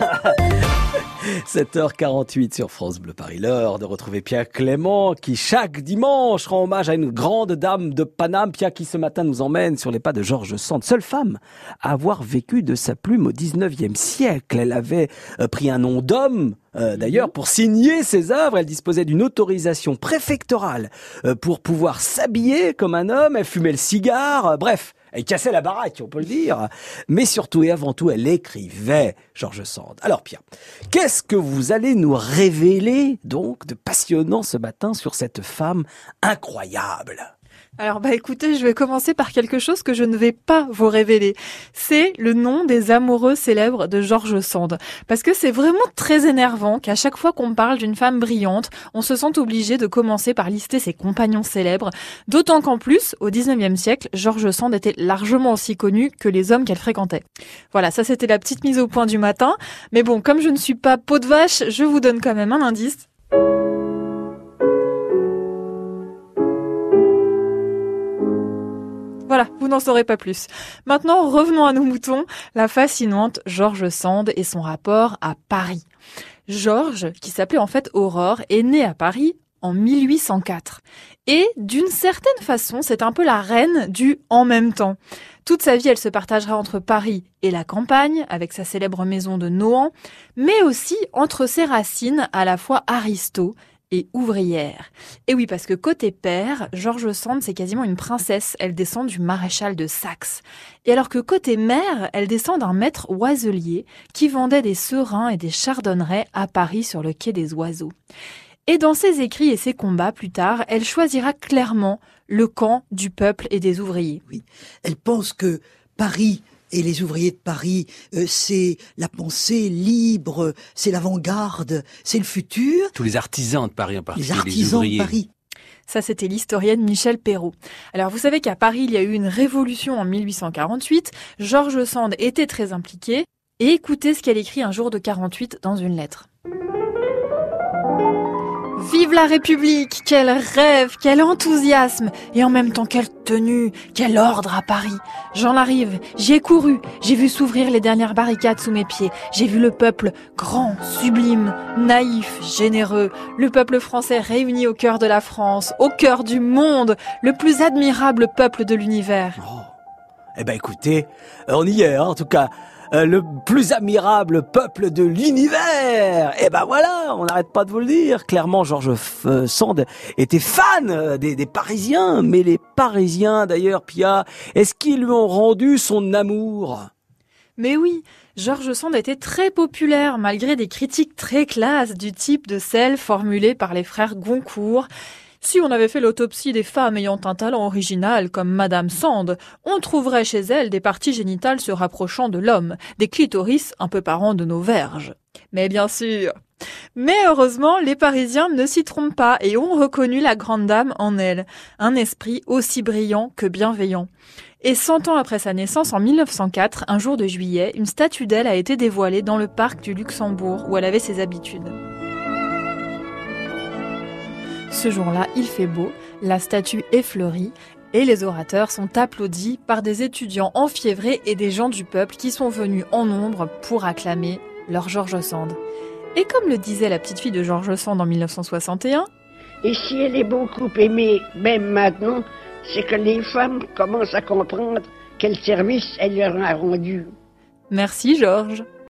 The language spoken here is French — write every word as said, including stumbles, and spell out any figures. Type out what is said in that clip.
sept heures quarante-huit sur France Bleu Paris. L'heure de retrouver Pia Clément qui chaque dimanche rend hommage à une grande dame de Paname. Pia qui ce matin nous emmène sur les pas de George Sand, seule femme à avoir vécu de sa plume au dix-neuvième siècle. Elle avait euh, pris un nom d'homme. Euh, d'ailleurs, pour signer ses œuvres, elle disposait d'une autorisation préfectorale euh, pour pouvoir s'habiller comme un homme. Elle fumait le cigare. Euh, bref, elle cassait la baraque, on peut le dire. Mais surtout et avant tout, elle écrivait, George Sand. Alors Pia, qu'est-ce que vous allez nous révéler donc de passionnant ce matin sur cette femme incroyable ? Alors bah écoutez, je vais commencer par quelque chose que je ne vais pas vous révéler. C'est le nom des amoureux célèbres de George Sand. Parce que c'est vraiment très énervant qu'à chaque fois qu'on parle d'une femme brillante, on se sente obligé de commencer par lister ses compagnons célèbres. D'autant qu'en plus, au dix-neuvième siècle, George Sand était largement aussi connu que les hommes qu'elle fréquentait. Voilà, ça c'était la petite mise au point du matin. Mais bon, comme je ne suis pas peau de vache, je vous donne quand même un indice. Voilà, vous n'en saurez pas plus. Maintenant, revenons à nos moutons, la fascinante George Sand et son rapport à Paris. George, qui s'appelait en fait Aurore, est née à Paris en mille huit cent quatre. Et d'une certaine façon, c'est un peu la reine du « en même temps ». Toute sa vie, elle se partagera entre Paris et la campagne, avec sa célèbre maison de Nohant, mais aussi entre ses racines à la fois aristo et ouvrière. Et oui, parce que côté père, George Sand, c'est quasiment une princesse. Elle descend du maréchal de Saxe. Et alors que côté mère, elle descend d'un maître oiselier qui vendait des serins et des chardonnerets à Paris sur le quai des Oiseaux. Et dans ses écrits et ses combats plus tard, elle choisira clairement le camp du peuple et des ouvriers. Oui, elle pense que Paris et les ouvriers de Paris, euh, c'est la pensée libre, c'est l'avant-garde, c'est le futur. Tous les artisans de Paris en particulier, les artisans les ouvriers. de Paris. Ça, c'était l'historienne Michel Perrault. Alors, vous savez qu'à Paris, il y a eu une révolution en mille huit cent quarante-huit. George Sand était très impliquée. Et écoutez ce qu'elle écrit un jour de quarante-huit dans une lettre. Vive la République! Quel rêve, quel enthousiasme! Et en même temps, quelle tenue, quel ordre à Paris! J'en arrive, j'y ai couru, j'ai vu s'ouvrir les dernières barricades sous mes pieds, j'ai vu le peuple grand, sublime, naïf, généreux, le peuple français réuni au cœur de la France, au cœur du monde, le plus admirable peuple de l'univers. Oh. Eh ben écoutez, on y est, hein, en tout cas. Euh, le plus admirable peuple de l'univers. Et ben voilà, on n'arrête pas de vous le dire. Clairement, George F- Sand était fan des, des Parisiens. Mais les Parisiens, d'ailleurs, Pia, est-ce qu'ils lui ont rendu son amour ? Mais oui, George Sand était très populaire, malgré des critiques très classes du type de celles formulées par les frères Goncourt. Si on avait fait l'autopsie des femmes ayant un talent original comme Madame Sand, on trouverait chez elles des parties génitales se rapprochant de l'homme, des clitoris un peu parents de nos verges. Mais bien sûr. Mais heureusement, les Parisiens ne s'y trompent pas et ont reconnu la grande dame en elle, un esprit aussi brillant que bienveillant. Et cent ans après sa naissance, en mille neuf cent quatre, un jour de juillet, une statue d'elle a été dévoilée dans le parc du Luxembourg, où elle avait ses habitudes. Ce jour-là, il fait beau, la statue est fleurie et les orateurs sont applaudis par des étudiants enfiévrés et des gens du peuple qui sont venus en nombre pour acclamer leur George Sand. Et comme le disait la petite fille de George Sand en mille neuf cent soixante et un, et si elle est beaucoup aimée, même maintenant, c'est que les femmes commencent à comprendre quel service elle leur a rendu. Merci Georges.